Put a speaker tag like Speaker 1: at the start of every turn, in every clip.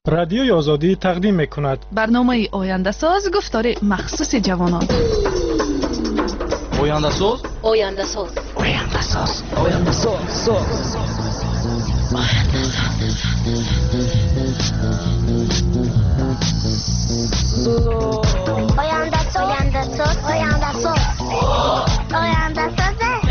Speaker 1: رادیوی آزادی تقدیم می‌کند
Speaker 2: برنامه آینده ساز گفتار مخصوص جوانان.
Speaker 3: آینده ساز
Speaker 4: آینده ساز
Speaker 3: آینده ساز آینده ساز
Speaker 4: آینده ساز آینده ساز آینده ساز آینده ساز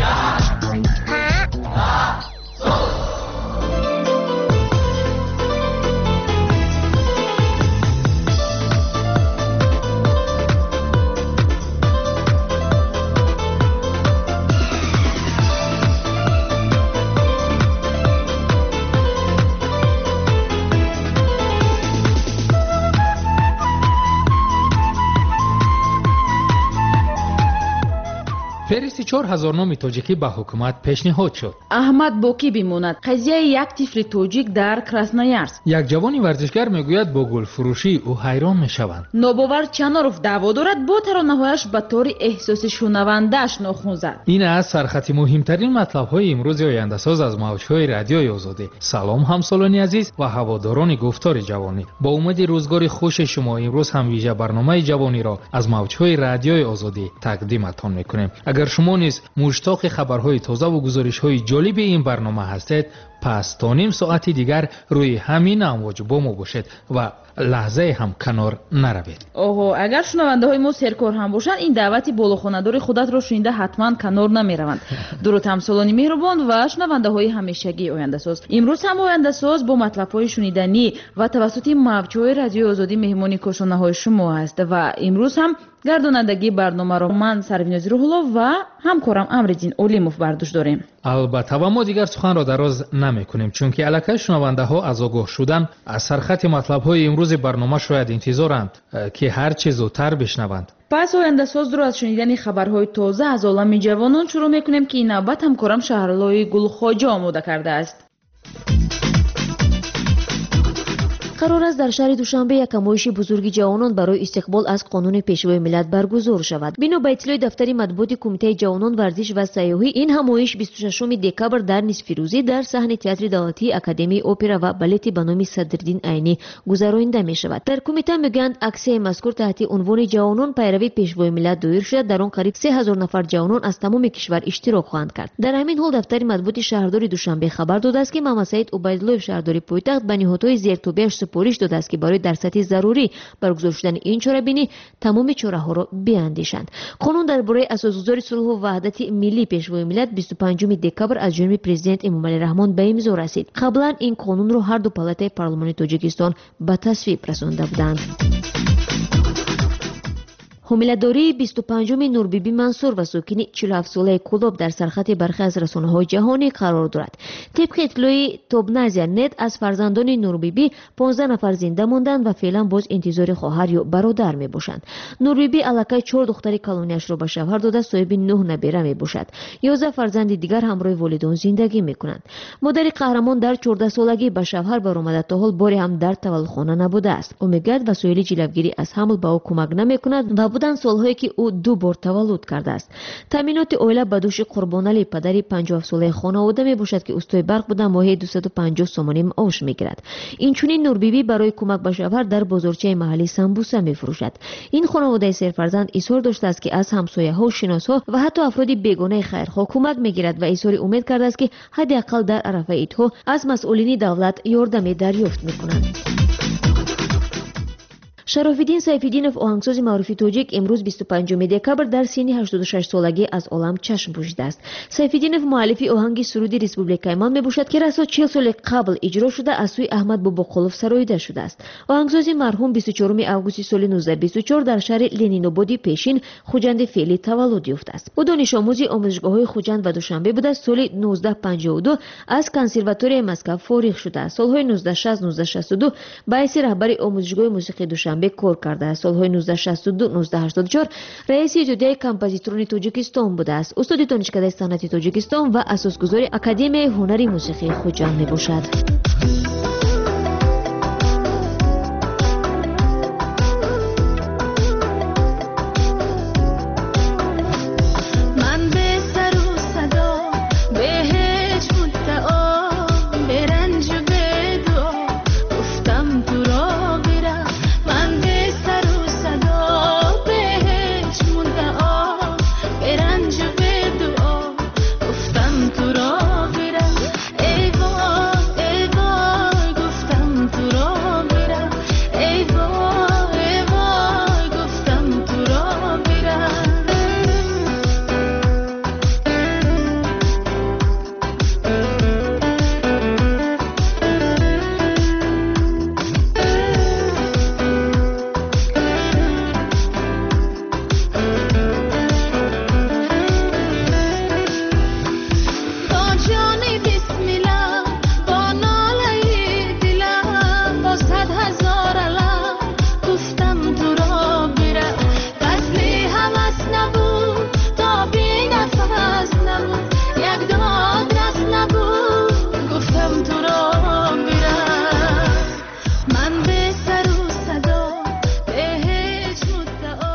Speaker 5: فهرست 4000 نام تاجیکی به حکومت پیشنهاد شد.
Speaker 2: احمد باقی بماند. قضیه یک طفل تاجیک در کراسنویارسک.
Speaker 5: یک جوان ورزشگر میگوید با گل فروشی او حیران میشوند.
Speaker 2: نوباور چناروف دعوا دارد با ترانه‌هایش به طور احساسی شنونده‌اش ناخن زد.
Speaker 5: این از سرخط مهمترین مطلب‌های امروز آینده ساز از موج‌های رادیوی آزادی. سلام همسالان عزیز و هواداران گفتار جوانی. با امید روزگار خوش شما امروز هم ویژه برنامه جوانی را از موج‌های رادیوی آزادی تقدیمتان می‌کنیم. اگر شما نیز مشتاق خبرهای تازه و گزارش‌های جالب این برنامه هستید، پس تا نیم ساعت دیگر روی همین امواج با ما باشید و لحظه هم کنار نروید.
Speaker 2: اوه، اگر شنونده های ما سرکار هم باشند این دعوت بالاخانه‌دار خودت را شنیده حتما کنار نمیروند. درود همسالانی مهربان و شنونده های همیشگی آینده ساز. امروز هم آینده ساز با مطلب های شنیدنی و توسط موج‌های رادیو آزادی مهمانی کارشناسان های شما است و امروز هم گردانندگی برنامه را من سرویناز روح‌الله و همکارم امرالدین اولیموف بر دوش داریم.
Speaker 5: البته و ما دیگر سخن را دراز نمی‌کنیم چون که الکی شنونده ها از آگاه شدن از سرخط مطلب های امروز برنامه شاید انتظارند که هر چه زودتر بشنوند.
Speaker 2: پس آینده ساز رو از شنیدن خبرهای تازه از عالم جوانان شروع می‌کنیم که این نوبت همکارم شهرلوی گلخواجه آماده کرده است.
Speaker 6: قرار است در شهر دوشنبه یک نمایش بزرگ جوانان برای استقبال از قانون پیشوای ملت برگزار شود. بنا به اطلاع دفتر مطبوعات کمیته جوانان ورزش و سیاحی، این نمایش 26 دکبر در نصفروزی در صحن تئاتر دولتی اکادمی اپرا و بالت به نام صدرالدین عینی گذرانده می شود. در کمیته میگویند اکسیه مذکور تحت عنوان جوانان پیروی پیشوای ملت دایر شده، در آن قریب 3000 نفر جوانان از تمام کشور اشتراک خواهند کرد. در همین حال دفتر مطبوعات شهرداری دوشنبه خبر داده است که محمد سعید عبیدالله شهرداری پایتخت به نهادهای زیرتوبیش سپارش داده است که برای در سطح ضروری برگزار شدن این چاره‌بینی تمام چاره‌ها را بیاندیشند. قانون درباره اساسگذاری صلح و وحدت ملی پیشوای ملت 25 دکبر از جانب پرزیدنت امامعلی رحمان به امضا رسید. قبلا این قانون را هر دو پالاتای پارلمانی تاجیکستان به تصویب رسانده بودند. حامله‌داری 25 نوربیبی منصور و ساکن 47 ساله کلاب در سرخط برخی از رسانه‌های جهانی قرار دارد. طبق اطلاع توبنازیا نت از فرزندان نوربیبی 15 نفر زنده ماندند و فعلا باز انتظار خواهر یا برادر میباشند. نوربیبی الکی 4 دختر کلونیش را به شوهر داده صاحب 9 نبیره میباشد. 11 فرزند دیگر همراه والدان زندگی میکنند. مادر قهرمان در 14 سالگی به شوهر برآمده، تا حال باری هم در تولدخانه نبوده است. او میگوید وسایل جلوگیری از حمل به او کمک نمیکند و بودن سالهایی که او 2 بار تولد کرده است. تامینات عائله به دوش قربانعلی پدری 57 ساله خانواده می باشد که استوای برق بوده ماهی 250 سومانی معاش میگیرد. اینچنین نوربیبی برای کمک به شوهر در بازارچه محلی سمبوسه میفروشد. این خانواده سرفرزند اصرار داشته است که از همسایه‌ها و شناس‌ها و حتی افراد بیگانه خیرخواه کمک میگیرد و اظهار امید کرده است که حداقل در عرفه عیدها از مسئولین دولت یاردمی دریافت میکنند. شراف‌الدین سیف‌الدینов آهنگساز معروف تاجیک امروز 25 دکبر در سن 86 سالگی از عالم چشم پوشیده است. سیف‌الدینov مؤلف آهنگ سرود ریسپوبلیکای من میباشد که رسا 40 سال قبل اجرا شده از سوی احمد باباقلوف سراییده شده است. آهنگساز مرحوم 24 آگوست سال 1924 در شهر لنین‌آباد پیشین خوجند فعلی تولد یافته است. او دانش آموز آموزشگاه‌های خوجند و دوشنبه بوده. سال 1952 از کنسرواتوری مسکو فارغ شده است. سال‌های 1960-1962 به حیث رهبر آموزشگاه موسیقی دوشنبه کار کرده است. سال‌های 1962-1984 رئیس اتحادیه کمپوزیتوران تاجیکستان بوده است. استاد دانشکده صنعتی تاجیکستان و اساسگذار اکادمی هنری موسیقی خوجند میباشد.
Speaker 7: برنج و بدو گفتم تو را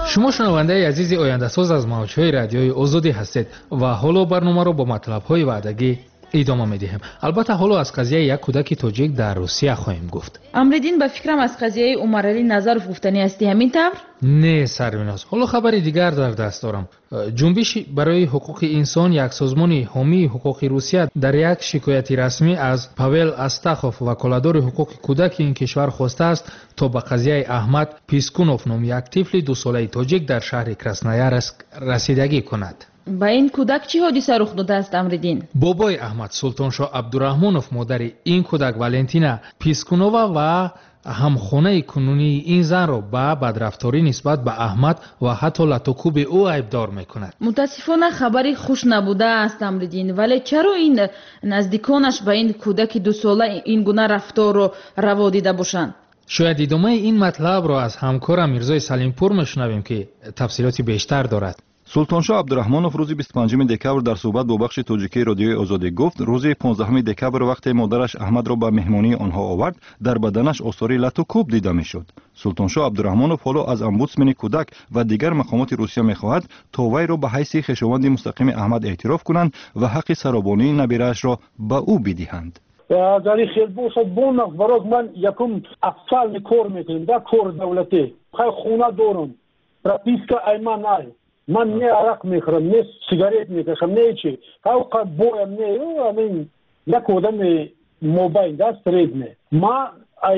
Speaker 5: шумо шунавандаи азизи ояндасоз аз мавҷҳои радиои озодӣ ҳастед ва ҳоло барномаро бо матлабҳои ваъдагӣ идома медиҳем. албатта ҳоло аз қазияи як кӯдаки тоҷик дар русия хоҳем гуфт.
Speaker 2: амриддин ба фикрам аз қазияи умаралӣ назаров гуфтанӣ ҳастӣ ҳамин тавр?
Speaker 5: не сарвиноз, ҳоло хабари дигар дар даст дорам. ҷунбиши барои ҳуқуқи инсон, як созмони ҳомии ҳуқуқи русия дар як шикояти расмӣ аз Павел Астахов, ваколадори ҳуқуқи кӯдаки ин кишвар хостааст то ба қазияи Аҳмад Пискунов номи як тифли 2 солаи тоҷик дар шаҳри Красноярск расидагӣ кунад.
Speaker 2: ба ин кӯдак чӣ ҳодиса рух додааст амриддин?
Speaker 5: бобои Аҳмад Султоншоҳ Абдураҳмонов модари ин кӯдак Валентина Пискунова ва ҳамхонаи кунунии ин занро ба бадрафторӣ нисбат ба Аҳмад ва ҳатто латокӯби ӯ айбдор мекунад.
Speaker 2: мутаассифона хабари хуш набудааст амриддин, вале чаро ин наздиконаш ба ин кӯдаки 2 сола ин гуна рафторро раво дида бошанд?
Speaker 5: шояд идомаи ин матлабро аз ҳамкорам Мирзои Салимпур мешунавем ки тафсилоти бештар дорад.
Speaker 7: султоншоҳ Абдураҳмонов рӯзи 25 декабр дар суҳбат бо бахши тоҷикии радиои озодӣ гуфт, рӯзи 15 декабр вақте модараш Аҳмадро ба меҳмонии онҳо овард, дар баданаш осори латукӯб дида мешуд. султоншоҳ Абдураҳмонов ҳоло аз омбудсмени кӯдак ва дигар мақомоти Русия мехоҳад то вайро ба ҳайси хешованди мустақими Аҳмад эътироф кунанд ва ҳаққи саробонии набираашро ба ӯ бидиҳанд.
Speaker 8: азари хел бошад бонах бароз ман якум афсални кор мекунем да кор давлатӣ хай хона дорам прописка айман ай ман не арақ мехӯрам не сигарет мекашам не чӣ ҳавқа боям не амин як одами мобайн да средне ма ай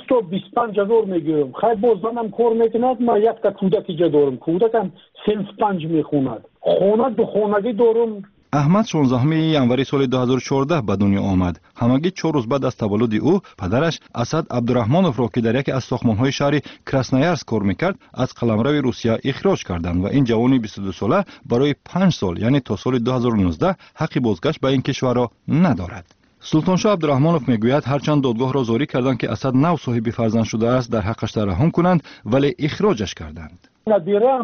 Speaker 8: 20-25 мегирам хай боз манам кор мекунад ма якта кӯдаки ҷа дорам кӯдакам синф 5 мехонад хона духонагӣ дорам.
Speaker 7: Аҳмад 16 январи соли 2014 ба дунё омад. ҳамагӣ 4 рӯз баъд аз таваллуди ӯ падараш Асад Абдураҳмоновро ки дар яке аз сохмонҳои шаҳри Красноярск кор мекард, аз қаламрави Русия ихроҷ карданд ва ин ҷавони 22 сола барои 5 сол, яъне то соли 2019 ҳаққи бозгашт ба ин кишварро надорад. султоншоҳ Абдураҳмонов мегӯяд, ҳарчанд додгоҳро зори карданд ки Асад нав соҳиби фарзанд шудааст, дар ҳаққаш тараҳҳум кунанд, вале ихроҷаш карданд.
Speaker 8: набирам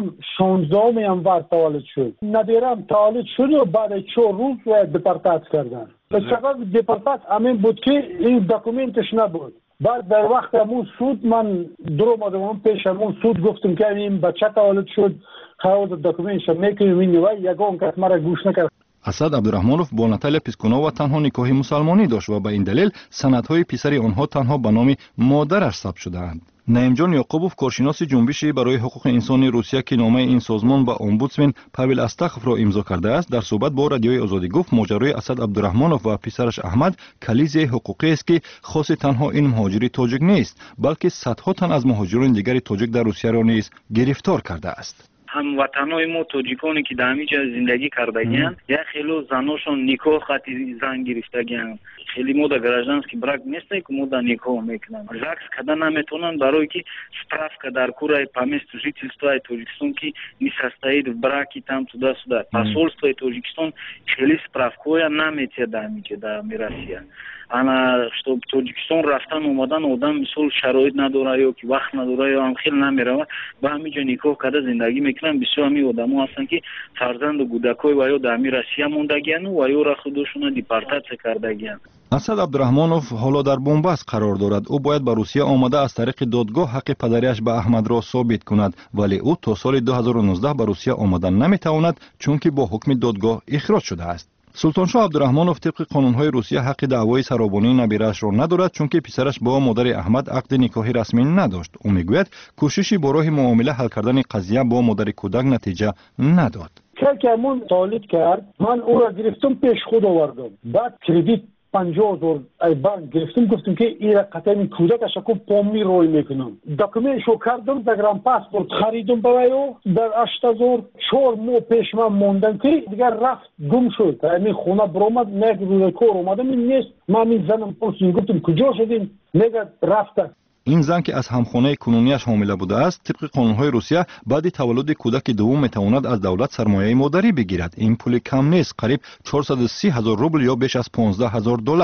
Speaker 8: 16 январ таваллуд шуд. набирам таваллуд шуд ва баъди 4 рӯз депортат карданд. сабаби депортат амин буд ки ин документаш набуд. баъд дар вақти ҳамун суд ман дуромадам пеш ҳамун суд гуфтам ки ин бача таваллуд шуд, ҳозир документша мекунем ин ва ягон кас мара гӯш накард.
Speaker 7: Асад Абдураҳмонов бо Наталья Пискунова танҳо никоҳи мусалмонӣ дошт ва ба ин далел санадҳои писари онҳо танҳо ба номи модараш сабт шудаанд. Наимҷон Ёқубов, коршиноси ҷунбиши барои ҳуқуқи инсони Русия ки номаи ин созмон ба омбудсмен Павел Астаховро имзо кардааст, дар суҳбат бо радиои озодӣ гуфт, моҷарои Асад Абдураҳмонов ва писараш Аҳмад кализияи ҳуқуқиест ки хоси танҳо ин муҳоҷири тоҷик нест, балки садҳо тан аз муҳоҷирони дигари тоҷик дар Русияро низ гирифтор кардааст.
Speaker 9: ҳамватанои мо тоҷиконе ки дар ҳамин ҷо зиндагӣ кардагиянд, як хело заношон никоҳ хати зан гирифтагиянд. хеле мо дар гражданский брак нестем ки мо дар никоҳ мекунам. ЗАГС када наметавонанд барое ки справка дар кураи по месту жительствои Тоҷикистон ки не состоит в браке там туда-сюда. Посольствои Тоҷикистон хеле справкоя наметиҳад дар ҳамин ҷо дар Россия. ана чтоб Тоҷикистон рафтан омадан одам мисол шароит надора ё ки вақт надора ё ам хел намерава ба ҳамин ҷо никоҳ карда зиндагӣ мекунанд. бисёр ҳамин одамо ҳастанд ки фарзанду кӯдакҳои ва ё дар ҳамин Россия мондагиянд ва ё ра худошона депортатсия кардагиянд.
Speaker 7: Асад Абдураҳмонов ҳоло дар бомбаст қарор дорад. ӯ бояд ба Русия омада аз тариқи додгоҳ ҳаққи падариаш ба Аҳмадро собит кунад, вале ӯ то соли 2019 ба Русия омадан наметавонад, чунки бо ҳукми додгоҳ ихроҷ шудааст. султоншоҳ Абдураҳмонов тибқи қонунҳои Русия ҳаққи даъвои саробонии набираашро надорад, чунки писараш бо модари Аҳмад ақди никоҳи расмӣ надошт. ӯ мегӯяд, кӯшиши бо роҳи муомила ҳал кардани қазия бо модари кӯдак натиҷа надод.
Speaker 8: ки ҳамун толид кард, ман ӯро гирифтам пеш худ овардам. баъд кредит 50,000 ай банк гирифтам, гуфтам ки ира қатъан кӯдакаша ку помми рой мекунам. Документшо кардам, загранпаспорт харидам барои дар 8000 4 моҳ пеш ман мондам ки дигар рафт гум шуд. ҳамин хона биромад, як рӯзи кор омадам, ин нест. ман ин занам пурсидам, гуфтам куҷо шудин? мега рафта.
Speaker 7: ин зан ки аз ҳамхонаи кунунияш ҳомила будааст, тибқи қонунҳои Русия баъди таваллуди кӯдаки дуввум метавонад аз давлат сармояи модарӣ бигирад. ин пули кам нест, қариб 430,000 рубл ё беш аз $15,000.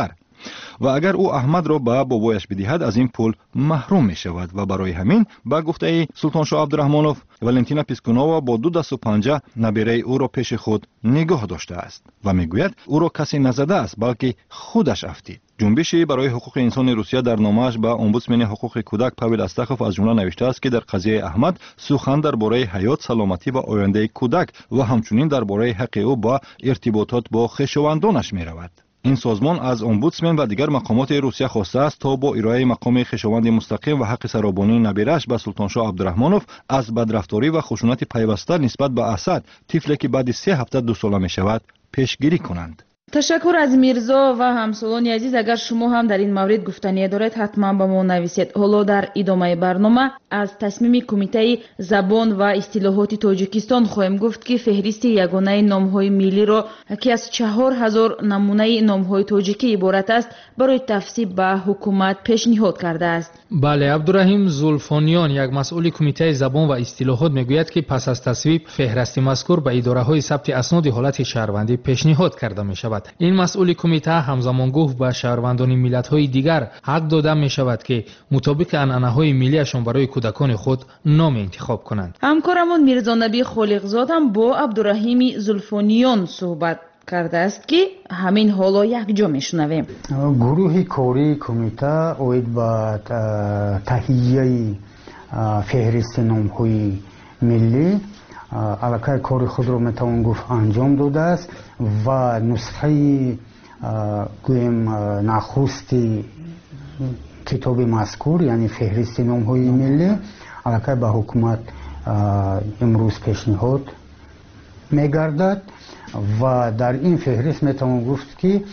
Speaker 7: و اگر او احمد را به بابایش بدهد از این پول محروم می شود و برای همین با گفته سلطان شاه عبدالرحمنوف ولنتینا پیسکونووا با 2 دست و پنجه نبیره او را پیش خود نگاه داشته است و میگوید او را کسی نزده است بلکه خودش افتید. جنبشی برای حقوق انسان روسیه در نامه‌اش به امبودسمن حقوق کودک پاول استخوف از جمله نوشته است که در قضیه احمد سخن درباره حیات، سلامتی و آینده کودک و همچنین درباره حق او با ارتباطات با خویشاوندانش می‌رود. این سازمان از امبودسمن و دیگر مقامات روسیه خواسته است تا با ارائه مقام خویشاوند مستقیم و حق سرابانی نبیره‌اش به سلطان شاه عبدالرحمنوف از بدرفتاری و خشونت پیوسته نسبت به اسد، طفلی که بعد 3 هفته 2 ساله می‌شود، پیشگیری کنند.
Speaker 2: تشکر از میرزا و همسالانی عزیز. اگر شما هم در این مورد گفتنی دارید حتما با ما نویسید. حالا در ادامه برنامه از تصمیم کمیته زبان و اصطلاحات تاجیکستان خواهیم گفت که فهرست یگانه نام‌های ملی را که از 4000 نمونه نام‌های تاجیکی عبارت است برای تصویب به حکومت پیشنهاد کرده است.
Speaker 5: بله، عبدالرحیم زولفانیان، یک مسئول کمیته زبان و اصطلاحات میگوید که پس از تصویب فهرست مذکور به اداره‌های ثبت اسناد حالت شهروندی پیشنهاد کرده می‌شود. این مسئول کمیته همزمان گفت به شهروندان ملت‌های دیگر حق داده می‌شود که مطابق عنعنه‌های ملیشان برای کودکان خود نام انتخاب کنند.
Speaker 2: همکارمون میرزا نبی خالقزاد هم با عبدالرحیم زولفانیان صحبت کرده است که همین حالا یک جا میشنویم.
Speaker 10: گروه کاری کمیته اوید با تهیه فهرست نام‌های ملی علاقه کار خود رو میتوان گفت انجام داده است و نسخه گویم نخستی کتاب مذکور یعنی فهرست نام‌های ملی علاقه به حکومت امروز پیشنهاد میگردد و در این فهرست میتوان گفت که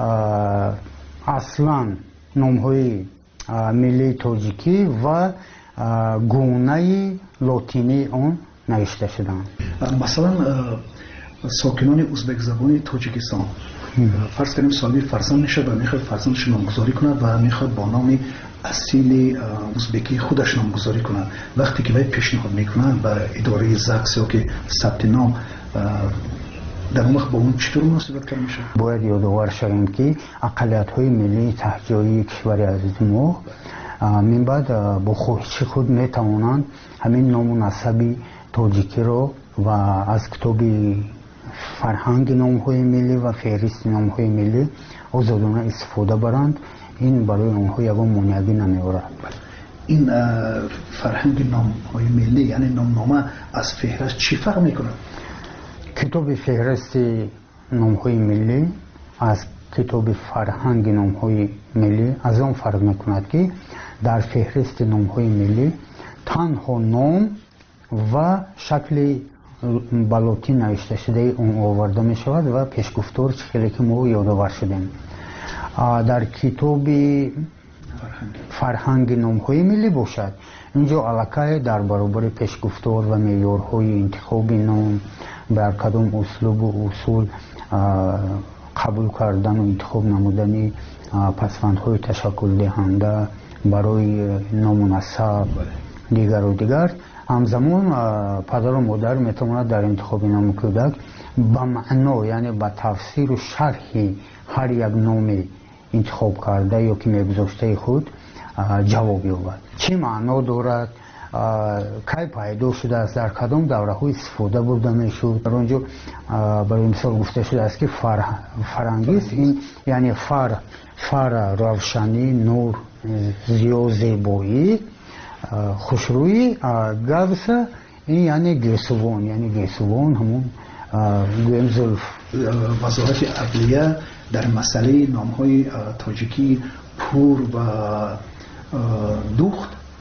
Speaker 10: اصلا نام‌های ملی تاجیکی و گونه لاتینی آن نوشته شدند.
Speaker 11: مثلا ساکنان ازبک زبان تاجیکستان فرض کنیم صاحب فرزند میشه و میخواد فرزندش نامگذاری کنه و میخواد با نام اصیل ازبکی خودش نامگذاری کنه. وقتی که باید پیشنهاد میکنن به اداره زکس یا که ثبت نام در اون وقت با اون چطور مناسبت کرده میشه؟
Speaker 10: باید یادآور شویم که اقلیت‌های ملی تهجایی کشور عزیز ما من بعد با خواهش خود میتوانند همین نام و نسب تاجیکی رو و از کتاب فرهنگ نام‌های ملی و فهرست نام‌های ملی آزادانه استفاده برند. این برای آنها یگان مانعی نمی‌آورد.
Speaker 11: این فرهنگ نام‌های ملی یعنی نامنامه از فهرست چی فرق میکنه؟
Speaker 10: کتاب فهرست نام‌های ملی از کتاب فرهنگ نام‌های ملی از آن فرق میکند که در فهرست نام‌های ملی تنها نام و شکل بلوطی نوشته شده اون آورده می شود و پیشگفتار چیزی که ما یادآور شدیم. در کتاب فرهنگ نام‌های ملی باشد اینجا علاقه در برابر پیشگفتار و معیارهای انتخاب نام بر کدام اسلوب و اصول قبول کردن و انتخاب نمودن پسوندهای تشکل دهنده برای نام و نسب دیگر و دیگر. همزمان پدر و مادر میتواند در انتخاب نام کودک به معنا یعنی به تفسیر و شرح هر یک نام انتخاب کرده یا که میگذاشته خود جواب یابد. چه معنا دارد، کی پیدا شده است، در کدام دوره های استفاده برده میشد. در اونجا برای مثال گفته شده است که فرانگیز این یعنی فر روشنی، نور، زیو، زیبایی، خوشرویی، گوس این یعنی گیسوان، یعنی گیسوان همون گویم زلف.
Speaker 11: وزارت عدلیه در مسئله نام‌های تاجیکی پور و دوخت